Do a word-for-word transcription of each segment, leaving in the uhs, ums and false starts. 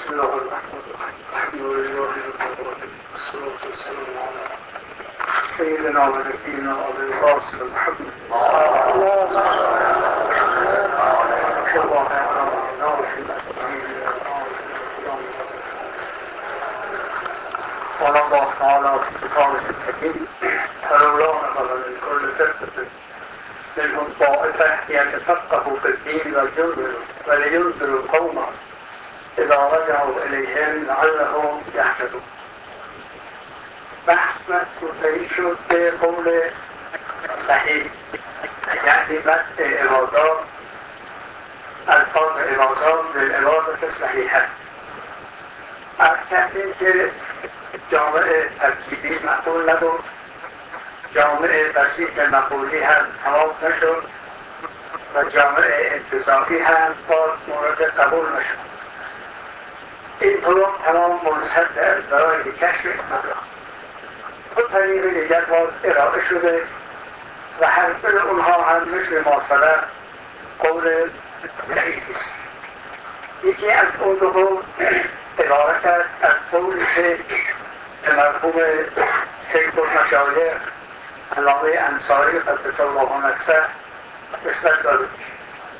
بسم الله الرحمن الرحیم. الحمد لله رب العالمین والصلاة والسلام علی سیدنا و نبینا ابی القاسم محمد قال الله تعالى في كتابه الحكيم فلولا نفر من كل فرقة منهم طائفة يتفقهوا في الدين ولينذروا ولينذروا قومهم إذا رجعوا إليهم لعلهم يهتدون. بحث منطقی شد به قول صحیح، یعنی بحث عبادات، الفاظ عبادات للعبادت صحیحه. از کردیم که جامعه ترکیبی مقبول نبود، جامعه بسیط مقبولی هم تمام نشد و جامعه انتظامی هم باز مورد قبول نشد. این طرق تمام منصد از برای کشف این مبلغ. دو طریق دیگر باز ارائه شده و هر دو اونها هم مثل ماصله قول ضعیفی است. یکی از اون دو قول عبارت است از قولی که به مرحوم شیخ المشایخ علامه انصاری قدس الله نفسه نسبت داده میشه.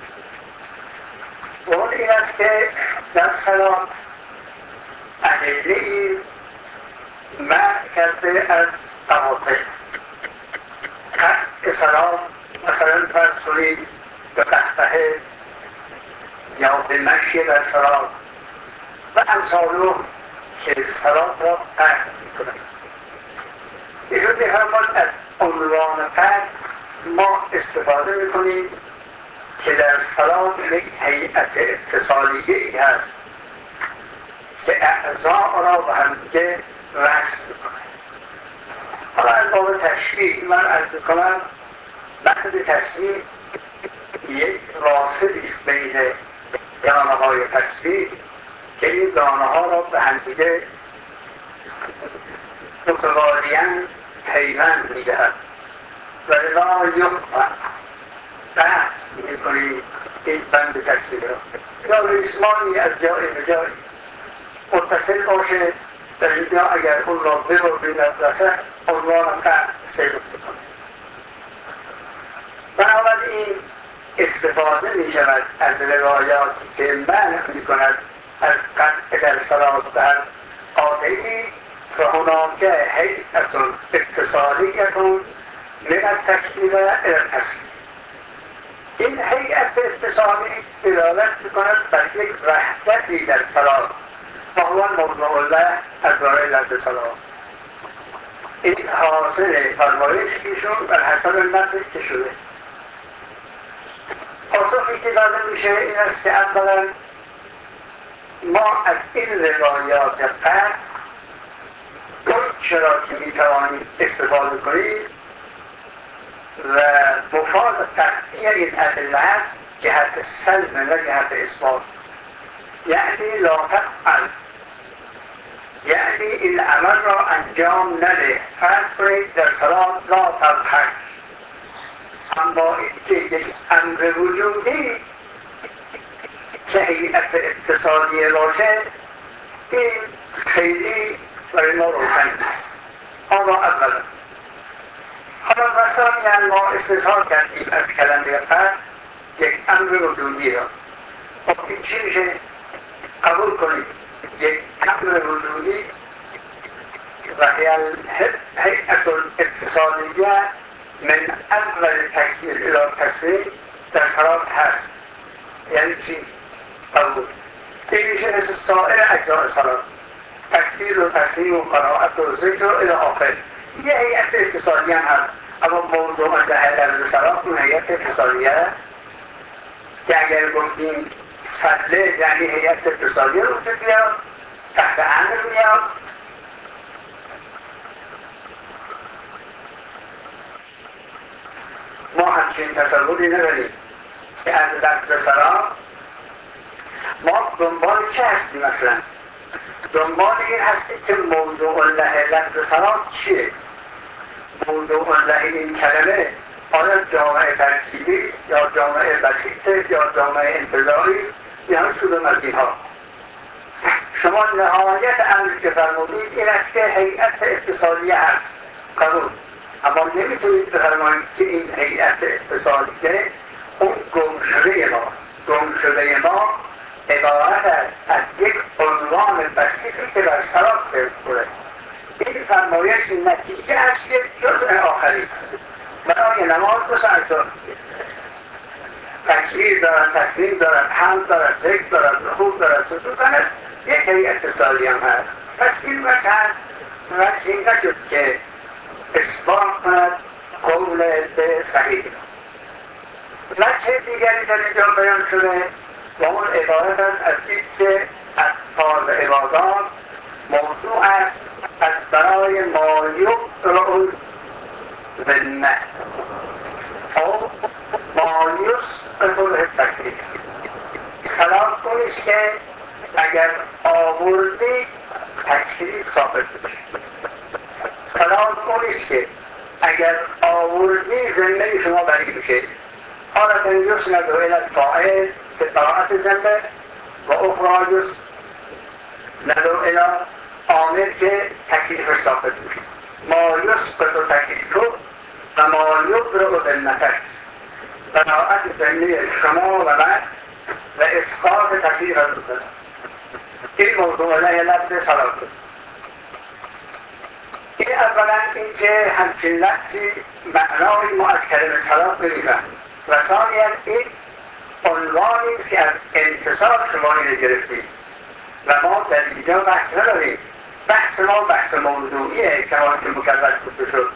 اون این است که در صلات ادله‌ای منع کرده از قواطع. قطع صلات مثلا فرض کنید به قهقهه یا به مشی در صلات و امثال که صلات را قطع می‌کند. ایشون می‌فرماید از عنوان قطع ما استفاده می‌کنیم که در صلات یک هیئت اتصالیه‌ای هست که اعضاء را به هم دیگه وصل می‌کنه. حالا از باب تشبیه من عرض می‌کنم بند تسبیح یک واصلی است بین دانه‌های تسبیح که این دانه‌ها را به هم دیگه متوالیاً پیوند می‌دهد و لا یقطع قطع می‌کنیم این بند تسبیح را یا ریسمانی از جای به جای متصل باشه. در اینجا اگر اون را ببرید از وسط عنوان قطع سیر می‌کنه. بنابراین استفاده می‌شود از روایاتی که منع می‌کند از قطع در صلات در قاطعی فهناک هیئت اتصالیت من التکبیر الی التسلیم. این هیئت اتصالی دلالت می‌کند بر یک وحدتی در صلات و هو موضوع الله از برای لفظ صلات. این حاصل فرمایش ایشون بر حسب متن که شده. پاسخی که داده میشه این است که اولا ما از این روایات قطع اون چرا که میتوانیم استفاده کنیم و مفاد قطعی این ادله است جهت سلب نه جهت اثبات. یعنی لا تفعل، یعنی این عمل را انجام نده. فرض کنید در صلات لا تضحک، اما اینکه یک امر وجودی که هیئت اتصالیه باشه این خیلی برای ما روشن نیست. آن را اولا. حالا وسانی ما استثار کردیم از کلمه قطع یک امر وجودی را. خب این چی میشه؟ قبول کنید یک امر وجودی و هیئت اتصالیه من اول تکبیر الی تسلیم در صلات هست. یعنی چی؟ قبول. این میشه مثل سایر اجزاء صلات، تکبیر و تسلیم و قرائت و ذکر و الی آخر. یه هیئت اتصالیه هم هست، اما موضوع ده لفظ صلات اون هیئت اتصالیه است که اگر گفتیم صله یعنی هیئت اتصالیه رو وجود بیاد، تحت امر میاد. ما همچین تصوری نداریم که از لفظ صلات ما دنبال چه هستیم؟ مثلا دنبال این هستیم که موضوع الله لفظ صلات چیه؟ موضوع الله این کلمه آیا جامعه ترکیبی است یا جامعه بسیطه یا جامعه انتزاعی است یا کدوم از اینها؟ شما نهایت امری که فرمودید این است که هیئت اتصالیه هست، قبول، اما نمیتونید بفرمایید که این هیئت اتصالیه اون گم شده ماست. گم شده ما عبارت است از یک عنوان بسیطی که بر صلات صرف کنه. این فرمایش نتیجه است که جزء آخری است. برای نماز دو ساعت دارد، تکبیر دارد، تسلیم دارد، حمد دارد، ذکر دارد، رکوع دارد، سجود دارد، یک هیئت اتصالی هم هست. پس این وجه وجه نشد که اثبات کند قول به صحیح. وجه دیگری در اینجا بیان شده و اون عبارت است از این که الفاظ عبادات موضوع است از برای ما یقرأ بالمه او ما یسقط التکلیف. صلاح کنیست که اگر آوردی تکلیف ساقط میشه. صلاح کنیست که اگر آوردی ذمه شما بری میشه. حالت یسند الی الفاعل که براعت ذمه و اخرى یسند الی عامل که تکلیف ساقط میشه. ما یسقط تکلیف و ما یبرأ بالمتک، براعت ذمه شما و من و اسقاط تکلیف از بودن. این موضوع علیه لفظ صلاح. این اولا این که همچین لفظی معنای ما از کلمه صلاح نمیفهم و ثانیا این عنوانی است که از انتصار شما اینو گرفتیم و ما در اینجا بحث نداریم. بحث ما بحث موضوعیه که ما که مکرر گفته شد.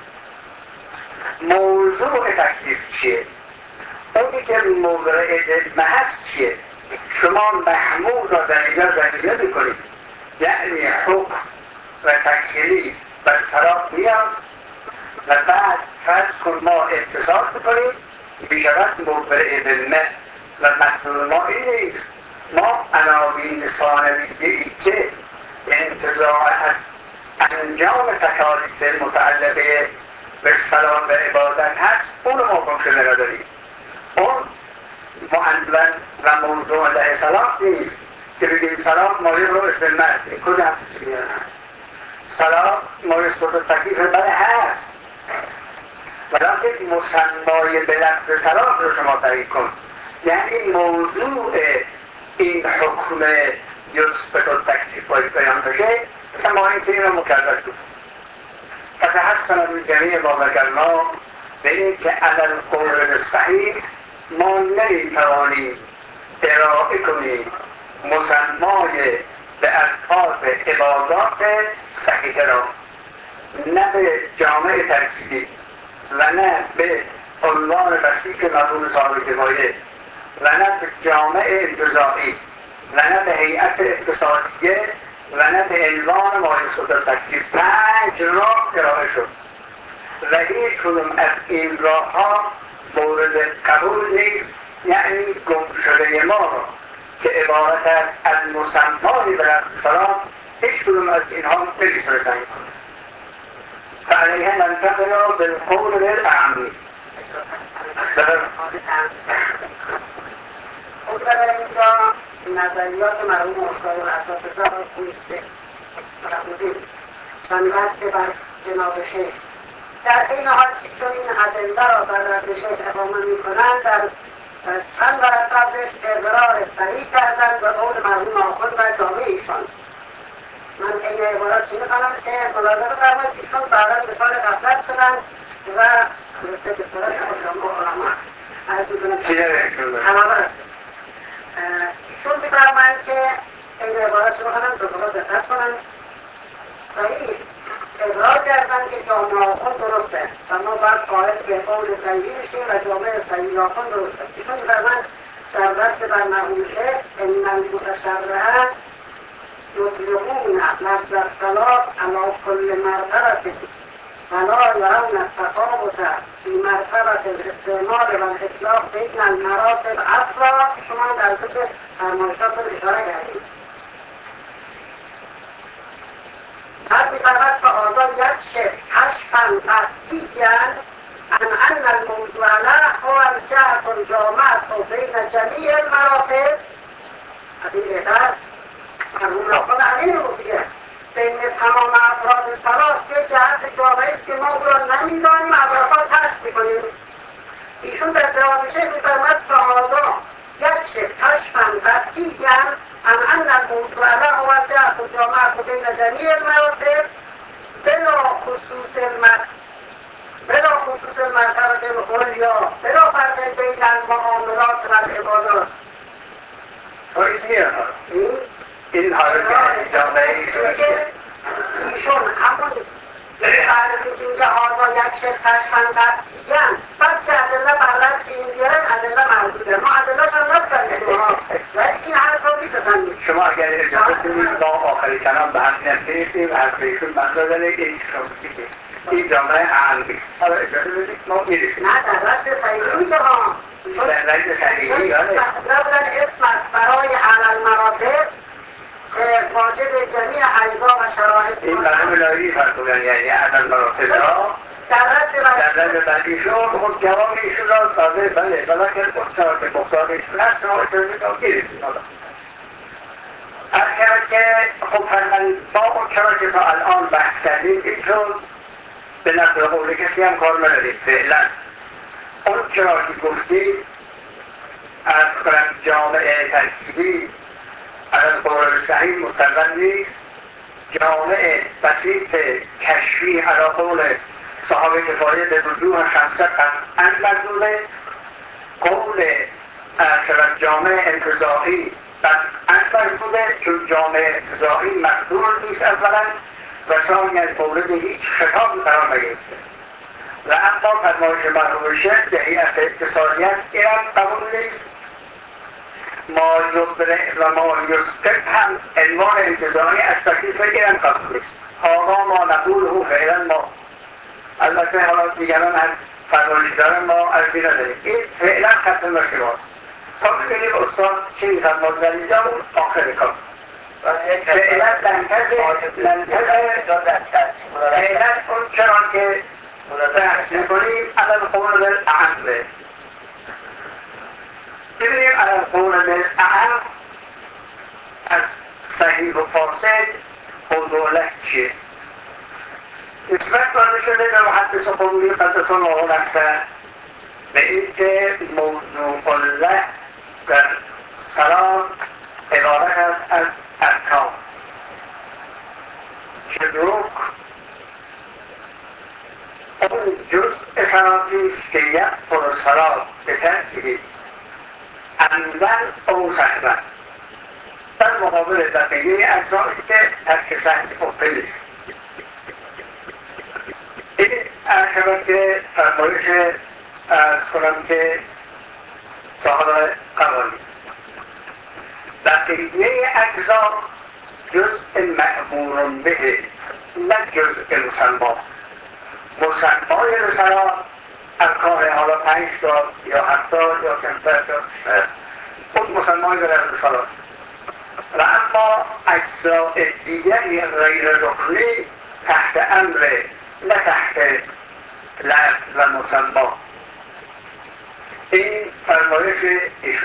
موضوع تکلیف چیه؟ اونی که مورد ذمه هست چیه؟ شما محمول را در اینجا زمینه میکنید، یعنی حکم و تکلیف بر صلاح میاد و بعد فرض کن ما اتصال میکنیم بیشترد مورد ذمه و مطلوب ما این نیست. ما عناوین ثانویه‌ای که انتزاع از انجام تکالیف متعلقه به صلاح و عبادت هست اون رو ما کنشده نداریم. اون معنون و موضوع علیه صلاح نیست که بگیم صلاح مایه رو ازدمه است. این کجا هست چیه؟ صلاح مایه صورت تکلیف بله هست ولیکن مسمای به لفظ صلاح رو شما تحقیق کن، یعنی موضوع این حکم یثبت التکلیف باید بیان بشه کما اینکه این رو مکرر کنیم. فتحسن من جمیع ما ذکرنا به این که علی القول صحیح ما نمیتوانیم ارائه کنیم مسمای به الفاظ عبادات صحیح را، نه به جامع ترکیبی و نه به عنوان بسیط مفهوم صاحب کفایه و نه به جامع انتزاعی و نه به هیئت اتصالیه و نه به عنوان مایسقط التکلیف. پنج راه ارائه شد و هیچ کدوم از این راه ها مورد قبول نیست، یعنی گم شده ما را که عبارت است از مسمای به لفظ صلاح هیچ کدوم از اینها نمیتونه تعیین کنه. فعلیه ننتقل بالقول بالاعمی. خود در اینجا نظریات مرحوم استاد و اساتذه را نیسته فرمودیم چند رد بر جناب شیخ. در این حال چون این ادله را بر رد شیخ اقامه میکنند در چند ورد قبلش اقرار صریح کردند به قول مرحوم آخوند و جامعه ایشان. من این عبارت چی میخوانم که ملاحظه فرمایید که ایشان بعدا به سال غفلت شدند و به جسارت خود علما عرض میکنم حلاوه است. ایشون میفرمایند که این عبارت چی میخوانم به خدا دقت کنند صحیح اقرار کردن که جامعه آخوند درسته و ما باید قائل به قول صحیحی میشیم و جامعه صحیحی آخوند درسته. ایشون میفرمایند در رد بر مرحوم شیخ ان المتشرعه یطلقون لفظ الصلاة علی کل مرتبة ولا یرون التفاوت فی مرتبة الاستعمال و الاطلاق بین المراتب اصلا. شما در ذکر فرمایشات رو اشاره کردید. بعد می‌فرماید فهذا یکشف کشفا قطعیا عن ان الموضوع له هو الجهة الجامعة بین جمیع المراتب. از این بهتر مرحوم آخوند تمام افراد سلات یک جهت جامعه است که ما او را نمیدانیم از آثار کشف میکنیم. ایشون در جواب شیخ میفرماید فهذا یکشف کشفا قطعیا عن ان الموضوع له هو الجهت الجامعة بین جمیع المراتب بلا خصوص المرتبه بلا خصوص المرتبه العلیا بلا فرق بین المعاملات و العبادات. و این میاد این این حالا که جامعه ایشون که ایشون همون فرقی که میگه آزا یک شکل تشمن قطعیاً بعد که ادله بغلت این بیارن ادله محدوده ما ادلهش هم نپسندیم ولی این حرف رو میپسندیم. شما اگر اجازه بدید با آخری کلام به هم نمیرسیم و حرف ایشون بنده داره این شما بگید این جامعه عقل نیست. حالا اجازه بدید ما میرسیم. نه در رد صحیحی میگه ها در رد صحیحی یاده قبلا اسم است برای علل مراتب واجب جمیع اجزا و شرایط این برای لایری فرق بودن یعنی علل مراتب ها در رد در رد بعدیشون خود جواب ایشون را داده بله بلکه مختار مختار ایشون هست شما اجازه بدید میرسیم. حالا اگر که خب فرمانی با اون چرا که تا الان بحث کردیم این شد به نقل قول کسی هم کار نداریم فعلا اون چرا که گفتیم از کنم جامعه ترکیبی از قول صحیح مسلم نیست. جامعه بسیط کشفی علی قول صاحب کفایه به وجوه خمسه قطعا مردوده. قول شرط جامعه انتزاعی قطعا مردوده چون جامعه انتزاعی مقدور نیست اولا و ثانیا مورد هیچ خطابی قرار نگرفته و اما فرمایش مرحوم شیخ به هیئت اتصالی است اینم قبول نیست. ما یبرع و ما یسقط هم عنوان انتظامی از تکلیف اینم قبول نیست. حالا ما نقول او فعلا ما البته حالا دیگران هم فرمایش دارن ما ارزی نداریم. این فعلا خط نشماست تا ببینیم استاد چی میفرماد در اینجا اون آخر کار فعلا منتظر فعلا اون چرا که بحث میکنیم على القول بالأعم. ببینیم على القول بالأعم از صحیح و فاسد موضوع چیه. نسبت داده شده به محدث قومی قدس الله نفسه به این که موضوع له در سلام عبارت است از ارکان که رکن اون جزء صلاتی است که یأمر الصلاة بترکه عمدن او سهوا در مقابل بقیه اجزایی که ترک سهو مبطل است. این عرض شود که فرمایش عرض کنم که صاحب قوالی بقیه اجزا جزء مأمور به نه جزء مسما. مسمای رسالات ارکان حالا پنج تا یا هفتاد یا کمتر یا خود مسمای به رسالات و اما اجزاء دیگری غیر رکنی تحت امر نه تحت لفظ و مسما. این فرمایش ایشون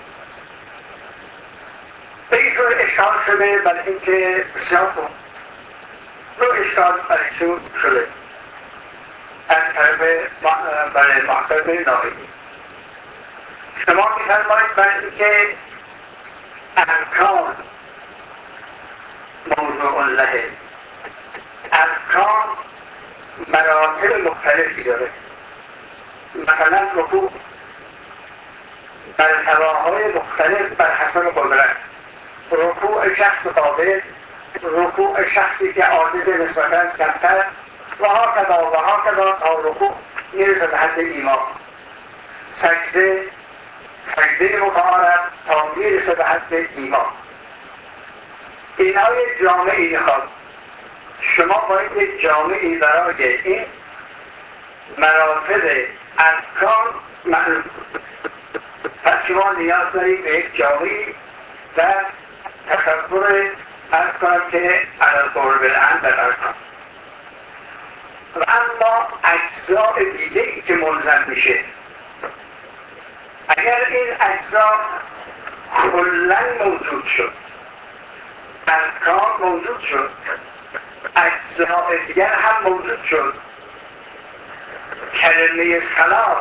به ایشون اشکال شده بر اینکه بسیار خوب دو اشکال بر ایشون شده از طرف برای معترض ناهی. شما میفرمایید بر اینکه ارکان موضوع له ارکان مراتب مختلفی داره. مثلا رکوع مرتبه‌های مختلف بر حسب قدرت. رکوع شخص قادر، رکوع شخصی که عاجز نسبتاً کمتر و هاکذا و هاکذا تا رکوع میرسه به حد ایمان. سجده سجده متعارف تا میرسه به حد ایمان. اینها یک جامعی میخواد. شما باید یک جامعی برای این مراتب ارکان معلوم کنید. پس شما نیاز دارید به یک جامعی و تصور عرض کنم که علی القول بالأعم در ارکان و اما اجزاء دیگه ای که ملزم میشه. اگر این اجزا کلاً موجود شد ارکان موجود شد اجزاء دیگر هم موجود شد. کلمه صلات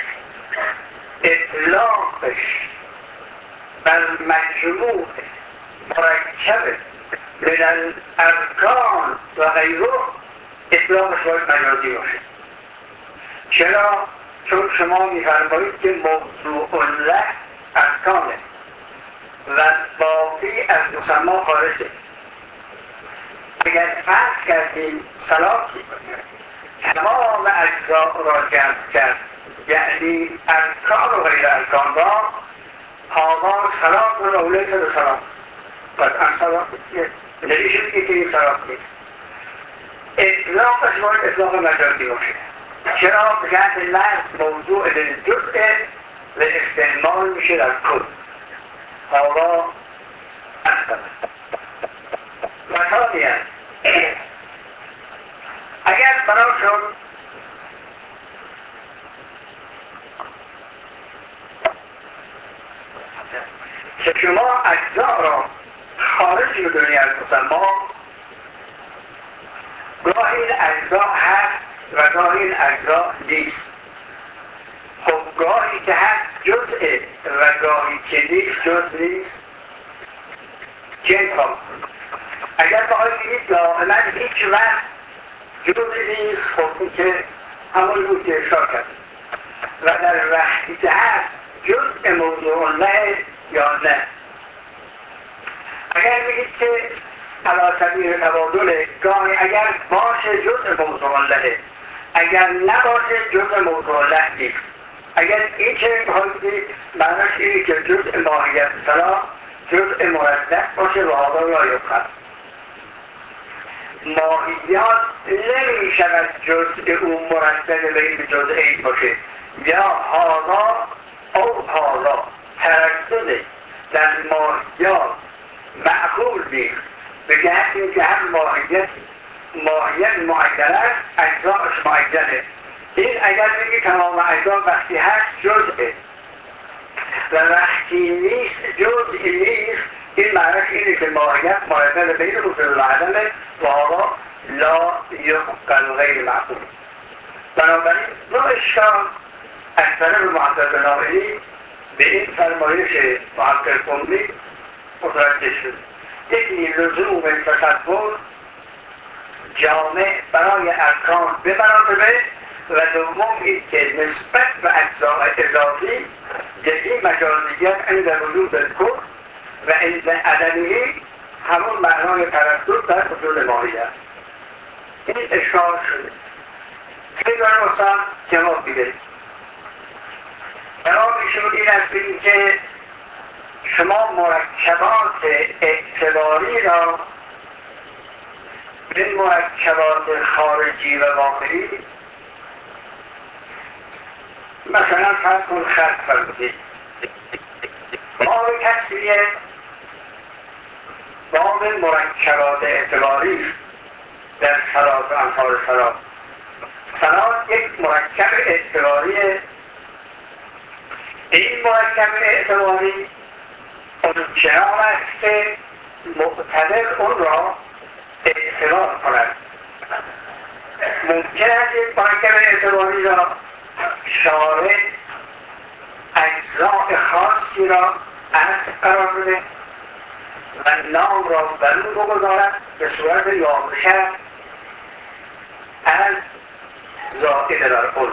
اطلاقش بر مجموع مرکب من الارکان و غیره اطلاقش باید مجازی باشه. چرا؟ چون شما میفرمایید که موضوع له ارکانه و باقی از مسما خارجه. اگر فرض کردیم صلاتی تمام اجزا را جمع کرد، یعنی ارکان و غیر ارکان را، آغاز صلات و اولیس به صلات قطعا صلات نمیشه بگید که این صلات نیست. اطلاقش باید اطلاق مجازی باشه. چرا؟ به جهت لفظ موضوع للجزء و استعمال میشه در کل. حالا مثالی هست اگر براشون که شما اجزا را خارج بدونی از مسما، گاهی این اجزا هست و گاهی این اجزا نیست. خب گاهی که هست جزء و گاهی که نیست جزء نیست. که انتخاب اگر بخواهی بگید دائما هیچ وقت جزء نیست، خب این که همون بود که اشکال کرد. و در وقتی که هست جزء موضوع له یا نه. اگر بگید که علی سبیل تبادل، گاهی اگر باشه جزء موضوع له، اگر نباشه جزء موضوع له نیست. اگر این که بخواهید معنیش اینه که جزء ماهیت صلاح جزء مردد باشه و حالا را یبخر. ماهیات نمی شود جزء او مردد به این جزء این باشه، یا حالا او حالا تردد در ماهیات معقول نیست، به جهت این که هر ماهیت ماهیت معین است، اجزاش معینه. این اگر بگی تمام اجزا وقتی هست جزءه و وقتی نیست جزئی نیست، این معنیش اینه که ماهیت مردد بین وجود و عدمه و حالا لا یعقل غیر معقول. بنابراین نوع اشکال از طرف محقق نائلی به این فرمایش محقق قمی متوجه شد. یکی لزوم تصور جامع برای ارکان به مراتبه و دوم این که نسبت به اجزاء اضافی یکی مجازیت عند وجود الکل و عند عدمی همون معنای تردد در وجود ماهیت. این اشکال شده. سیدان استاد جواب بیده. جوابشون این است که شما مرکبات اعتباری را به مرکبات خارجی و داخلی، مثلا فرض کن خط فرمودید باب تصویه باب مرکبات اعتباری است در صلات و امثال صلات. صلات یک مرکب اعتباریه. این مرکب اعتباری اون چنان است که معتبر اون را اعتبار کند. ممکن است یک مرکب اعتباری را شارع اجزاء خاصی را اصل قرار بده و نام را بر او بگذارد به صورت یابشه از زائد بر اون.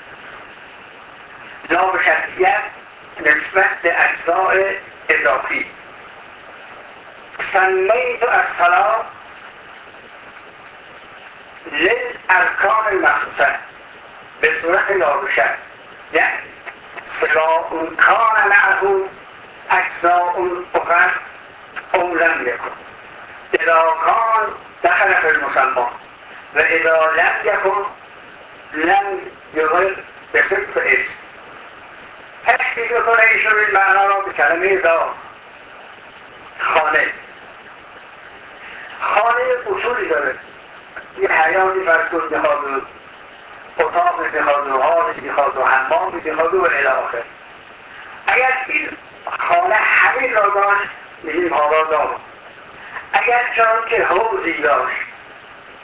یابشتیت نسبت به اجزاء اضافی. سمیت الصلاة للارکان مخصوصه به صورت یابشه، یعنی سواء کان معه اجزاء اخر او لم یکن. اذا کان دخل فی المسمى و اذا لم یکن لم یضر به صدق اسم. تشبیه میکنه ایشون این معنا را به کلمه دار. خانه خانه اصولی داره. یه حیاتی فرض کن میخواد و اتاق میخواد و حالی میخواد و حمام میخواد و الی آخر. اگر این خانه همین را داشت میگیم حالا دار. اگر چون که حوضی داشت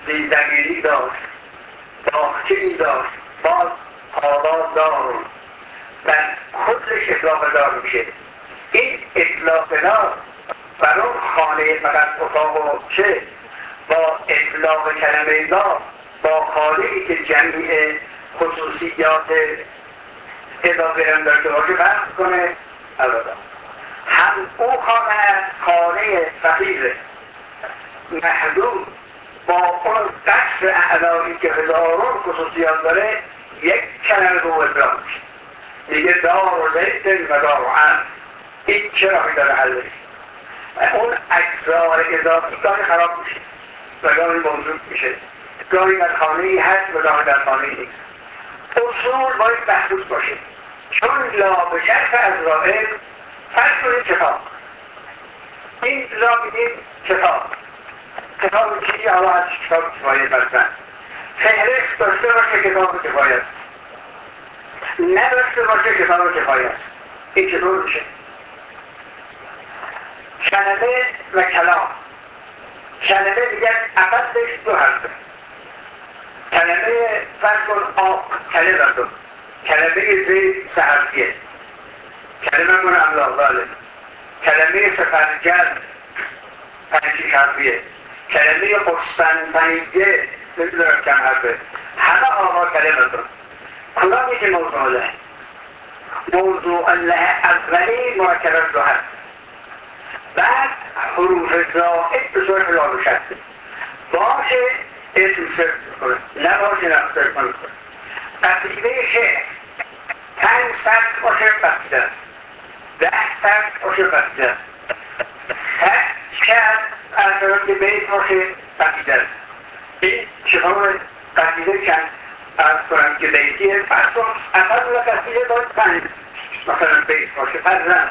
زیزدگیری داشت، باغچه‌ای داشت، باز آواز دار و خودش اطلاق دار میشه. این اطلاق دار بر اون خانه فقط اتاق و چه با اطلاق کلمه دار با خانه‌ای که جمعی خصوصیات اضافه هم داشته باشه فرق کنه. البته هم او خانه است، خانه فقیر محدود با اون قصر اعلایی که هزاران خصوصیات داره یک کلمه رو اطلاق میشه، میگه دار و زید و دار و عم. این چرا میداره حلش؟ اون اجزای اضافی گاهی خراب میشه و گاهی موجود میشه، گاهی در خانه ای هست و گاهی در خانه ای نیست. اصول باید محدود باشه، چون لا به شرط از رائل فرض کنید کتاب، این لا میدید کتاب کتاب چیزی حالا از کتاب کفایه فرزن فهرست داشته باشه کتاب کفایه است، نداشته باشه کتاب کفایه است. این چطور میشه؟ کلمه و کلام، کلمه دیگر اقلش دو حرفه، کلمه فرض کن آب کلمه دو، کلمه زید سه حرفیه، کلمه من املاغاله، کلمه سفرجل پنج شیش حرفیه، کلمه قسطنطنیه نمیدونم چند حرفه، همه آقا کلمه دو. کدام یکی موضوع له؟ موضوع له اولی مرکب از دو حرف، بعد حروف زائد به صورت لا و شرط باشه اسم صرف کنه، نباشه نفس صرف کنه. قصیده شعر پنج سطر باشه قصیده است، ده سطر باشه قصیده است، صد شعر اصلا که بیت باشه قصیده است. این چطور قصیده چند ارز کنم که بیتیه فرض کن اول قصیده باید پنج مثلا بیت باشه فرزن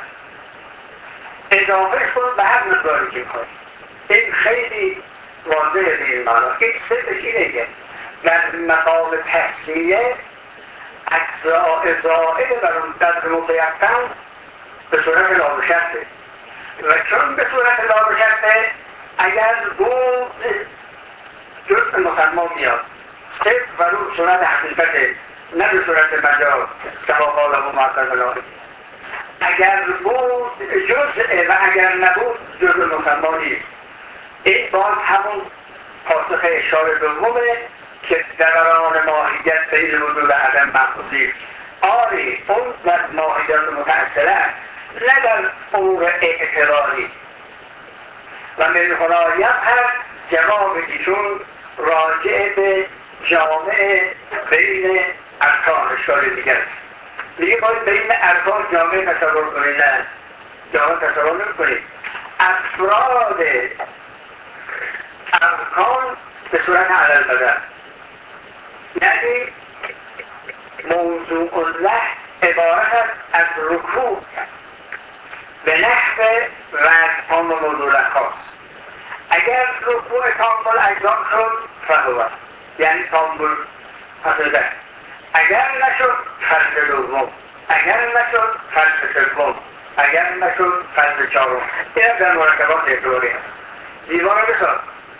اضافه کن به هر مقداری که میخواد. این خیلی واضحه به این معنا. این سرش اینه که در مقام تسمیه اجزاء زائد بر اون قدر متیقن به صورت لابشرته و چون به صورت لابشرته اگر بود جزء مسلمان میاد صرف بر اون صورت حقیقته نه به صورت مجاز کما قال ابو معتز الهی، اگر بود جزء و اگر نبود جزء مسلمان نیست. این باز همون پاسخ اشاره دومه که دوران ماهیت بین وجود و عدم مخصوصی است. آری اون در ماهیت متأصله است نه در امور اعتباری و من هنا یبحر جواب ایشون راجع به جامع بین ارکان اشاره دیگر میگه باید بین ارکان جامع تصور کنید، نه جامع تصور نمی کنید. افراد ارکان به صورت علل بدن، یعنی موضوع الله عبارت است از رکوع به نحو وزن و موضوع خاص. اگر رکوع تامل اجزام شد فهو یعنی تامل حسده، اگر نشد فرد دوم، اگر نشد فرد سوم، اگر نشد فرد چهارم. این هم در مرکبات اعتباری است. دیوان رو بساز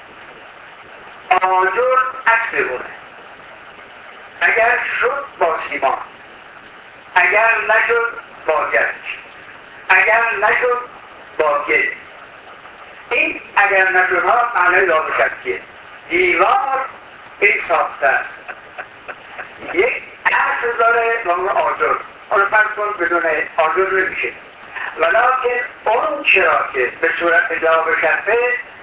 آجر اصل بوده، اگر شد با سیمان، اگر نشد با گرچ، اگر نشد با گل. این اگر نشد ها معنی لابشرتیه. دیوار این ساخته است، یک اصل داره و اون آجر، اون فرق کن بدون آجر نمیشه. ولیکن اون چرا که به صورت لابشرته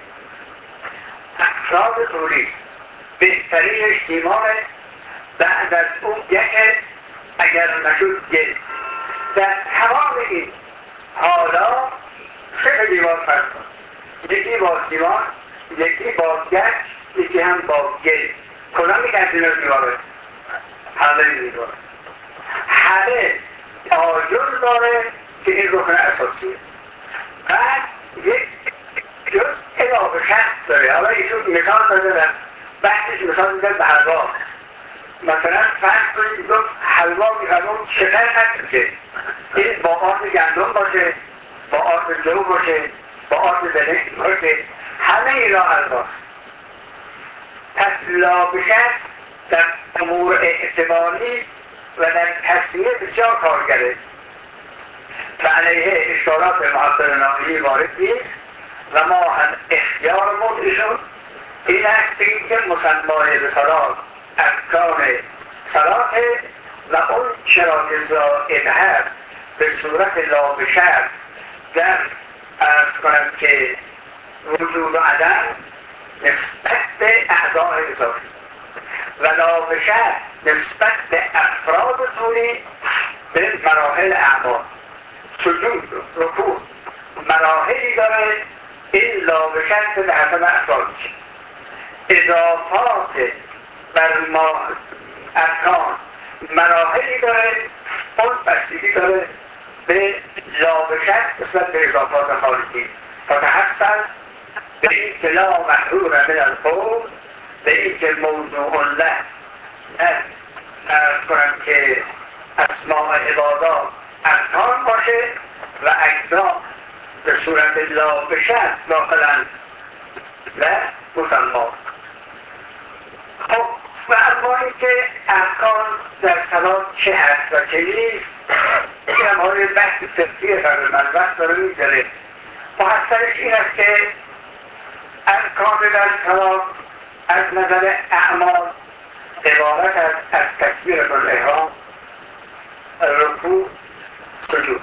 افراد توریست بهترینش سیمانه، بعد از اون گچه، اگر نشد گل. در تمام این حالا سه دیوار فرق کن، یکی با سیمان، یکی با گچ، یکی هم با گل. کدام یک از این دیواره؟ همه دیواره همه آجر داره که این رکن اساسیه. بعد یک جز اضافه شرط داره. حالا ایشون مثال داده در بحثش مثال میدن به حلوا. مثلا فرق کنید گفت حلوا میفرمون شکر هست که این با آرد گندم باشه، با آرد جو باشه، با آرد بلک باشه، همه اینا حلواست. پس لا به شک در امور اعتباری و در تصمیه بسیار کارگره و علیه اشکالات محضر نامی وارد نیست و ما هم اختیار موضعشون این است این که مسمای به صلاح ارکان صلاح و اون شرایط زائد هست به صورت لا به شرط در عرض کنم که وجود و عدم نسبت به اعضاء اضافی و لا به شرط نسبت به افراد طوری به مراحل اعمال سجود رکوع مراحلی داره این لا به شرط به حسب افراد اضافات بر ما ارکان مراحلی داره اون بستگی داره به لا به شرط نسبت به اضافات خارجی فتحصل به این که لا محرور من القول به این که موضوع له ارز کنم که اسماء عبادات ارکان باشه و اجزا به صورت لا به شرط داخلن و مسما. خب و اما این که ارکان در صلات چه هست و چه نیست این هم های بحث فقهی تقریبا وقت داره میگذره. محصلش این است که ارکان در صلات از نظر اعمال عبارت است از تکبیرة الاحرام رکوع سجود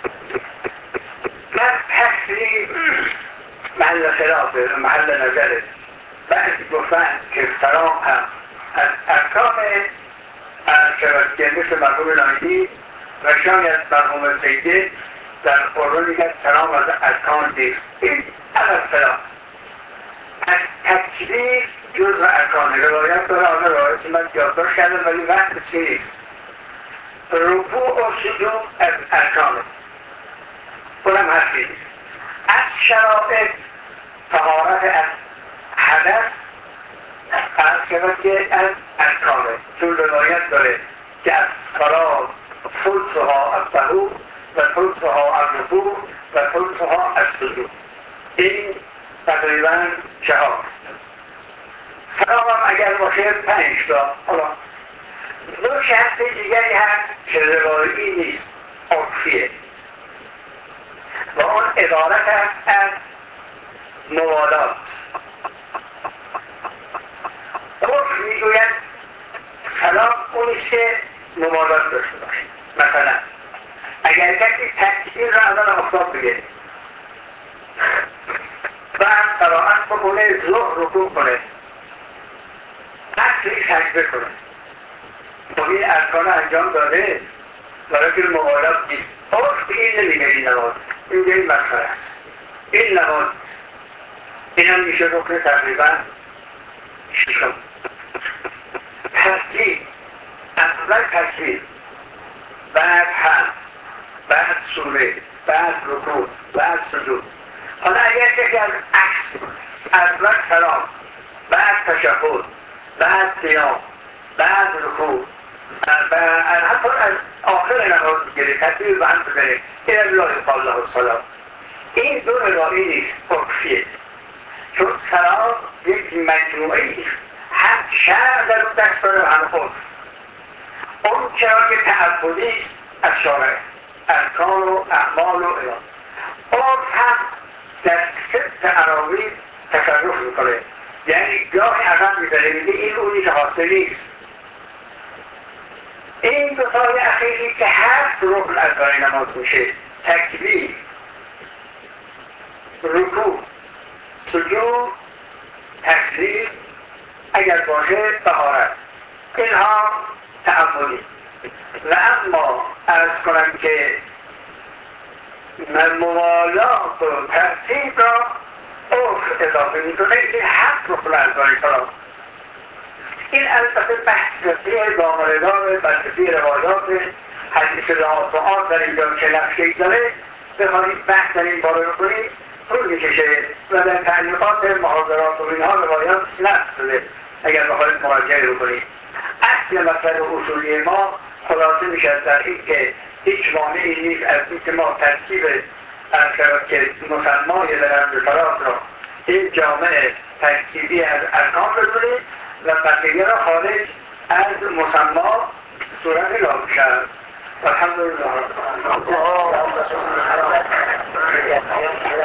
و تسلیم محل خلافه محل نظره. بعضی گفتن که سلام هم از ارکان شود که مثل مرحوم نایمی و شاید مرحوم سیده در قرآن میگن سلام از ارکان نیست. این عدد سلام از تکبیر جزء ارکان روایت داره. آن روایت من یادداشت کردم ولی وقت بسیار نیست. رکوع و سجود از ارکانه اونم حرفی نیست. از شرائط طهارت از حدث از شود که از ارکانه چون روایت داره که از صلاة ثلثها الطهور و ثلثها الرکوع و ثلثها السجود. این تقریبا چهار. سلام هم اگر باشه پنج تا. حالا دو شرط دیگری هست که روایی نیست عرفیه و اون عبارت است از موالات. عرف میگوید سلام اونیست که موالات داشته باشه. مثلا اگر کسی تکبیر را اول آفتاب بگیره بعد قرائت بکنه ظهر رکوع کنه عصری سجده کنه خب این ارکان انجام داده برای که موالات نیست. عرف این نمیگه این نماز این این مسخره است. این نماز این هم میشه رکن تقریبا ششم. ترتیب اول تکبیر بعد هم بعد سوره بعد رکوع بعد سجود. حالا اگر کسی از عکس اول سلام بعد تشهد بعد قیام بعد رکوع بعد حتی از آخر نماز بگیره تکبیر و هم بزنه این از لا یقال له السلام. این دو روایی نیست عرفیه چون سلام یک مجموعه است هم شرع در اون دست داره و هم عرف. اون چرا که تعبدی است از شارع ارکان و اعمال و اینا. عرف هم در ست عراوی تصرف میکنه یعنی گاهی عقب میزنه میگه این اونی که حاصل نیست. این دوتای اخیری که هفت رکن از برای نماز میشه تکبیر رکوع سجود تسلیم اگر باشه طهارت اینها تعبدی. و اما عرض کنم که موالات و ترتیب را عرف اضافه میکنه این هفت رکن از برای سلام. این البته بحث فقهی دامردار بررسی روایات حدیث رعاتعات در اینجا چه نقشه‌ای داره بخواهید بحث در این باره کنید طول میکشه و در تعلیقات محاضرات و اینها روایات نقل شده اگر بخواهید مراجعه رو کنید. اصل مطلب اصولی ما خلاصه میشد در این که هیچ مانعی نیست از این که ما ترکیب که مسمای به رمز صلات را این جامعه ترکیبی از ارکان بدونید و بقیه را خارج از مسما صورت لا شد. الحمدلله.